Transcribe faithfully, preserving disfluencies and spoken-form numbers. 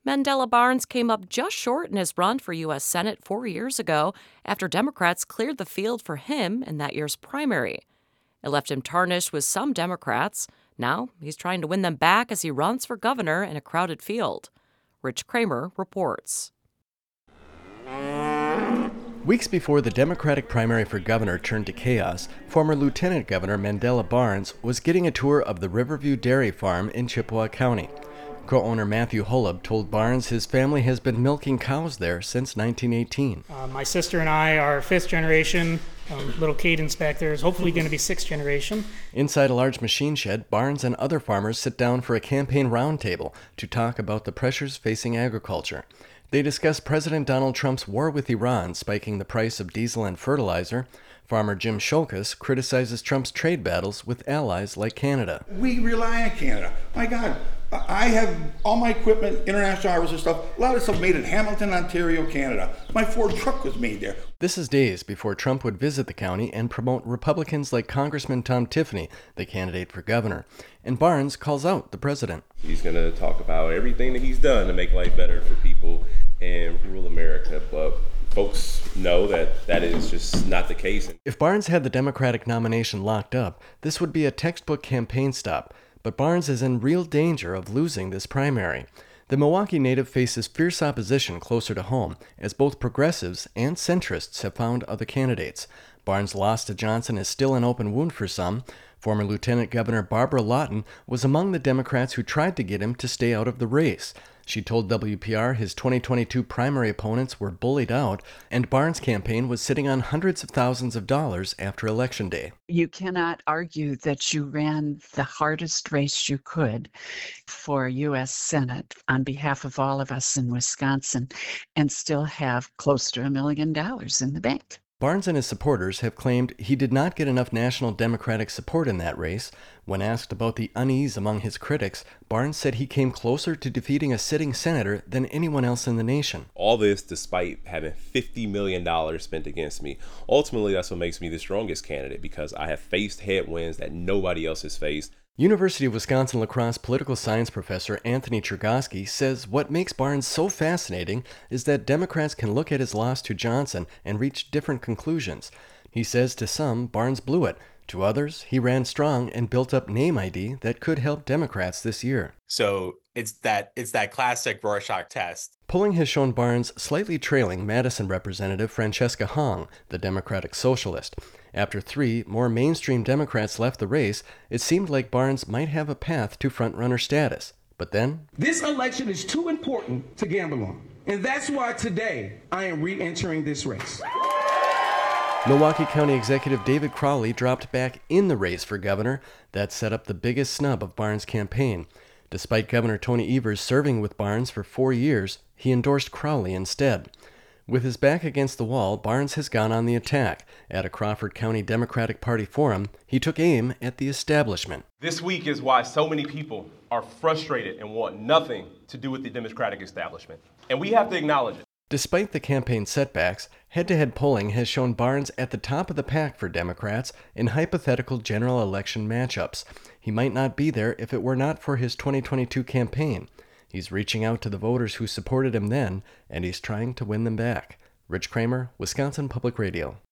Mandela Barnes came up just short in his run for U S Senate four years ago after Democrats cleared the field for him in that year's primary. It left him tarnished with some Democrats. Now he's trying to win them back as he runs for governor in a crowded field. Rich Kramer reports. Weeks before the Democratic primary for governor turned to chaos, former Lieutenant Governor Mandela Barnes was getting a tour of the Riverview Dairy Farm in Chippewa County. Co-owner Matthew Holub told Barnes his family has been milking cows there since nineteen eighteen. Uh, my sister and I are fifth generation. Um, little Cadence back there is hopefully going to be sixth generation. Inside a large machine shed, Barnes and other farmers sit down for a campaign roundtable to talk about the pressures facing agriculture. They discuss President Donald Trump's war with Iran spiking the price of diesel and fertilizer. Farmer Jim Shulkus criticizes Trump's trade battles with allies like Canada. We rely on Canada. My God, I have all my equipment, international harvester stuff, a lot of stuff made in Hamilton, Ontario, Canada. My Ford truck was made there. This is days before Trump would visit the county and promote Republicans like Congressman Tom Tiffany, the candidate for governor. And Barnes calls out the president. He's going to talk about everything that he's done to make life better for people in rural America, but folks know that that is just not the case. If Barnes had the Democratic nomination locked up, this would be a textbook campaign stop. But Barnes is in real danger of losing this primary. The Milwaukee native faces fierce opposition closer to home, as both progressives and centrists have found other candidates. Barnes' loss to Johnson is still an open wound for some. Former Lieutenant Governor Barbara Lawton was among the Democrats who tried to get him to stay out of the race. She told W P R his twenty twenty-two primary opponents were bullied out, and Barnes' campaign was sitting on hundreds of thousands of dollars after Election Day. You cannot argue that you ran the hardest race you could for U S Senate on behalf of all of us in Wisconsin and still have close to a million dollars in the bank. Barnes and his supporters have claimed he did not get enough national Democratic support in that race. When asked about the unease among his critics, Barnes said he came closer to defeating a sitting senator than anyone else in the nation. All this despite having fifty million dollars spent against me. Ultimately, that's what makes me the strongest candidate, because I have faced headwinds that nobody else has faced. University of Wisconsin-La Crosse political science professor Anthony Chergosky says what makes Barnes so fascinating is that Democrats can look at his loss to Johnson and reach different conclusions. He says to some, Barnes blew it. To others, he ran strong and built up name I D that could help Democrats this year. So it's that it's that classic Rorschach test. Polling has shown Barnes slightly trailing Madison Representative Francesca Hong, the Democratic Socialist. After three more mainstream Democrats left the race, it seemed like Barnes might have a path to frontrunner status. But then, this election is too important to gamble on. And that's why today I am re-entering this race. Milwaukee County Executive David Crowley dropped back in the race for governor. That set up the biggest snub of Barnes' campaign. Despite Governor Tony Evers serving with Barnes for four years, he endorsed Crowley instead. With his back against the wall, Barnes has gone on the attack. At a Crawford County Democratic Party forum, he took aim at the establishment. This week is why so many people are frustrated and want nothing to do with the Democratic establishment. And we have to acknowledge it. Despite the campaign setbacks, head-to-head polling has shown Barnes at the top of the pack for Democrats in hypothetical general election matchups. He might not be there if it were not for his twenty twenty-two campaign. He's reaching out to the voters who supported him then, and he's trying to win them back. Rich Kramer, Wisconsin Public Radio.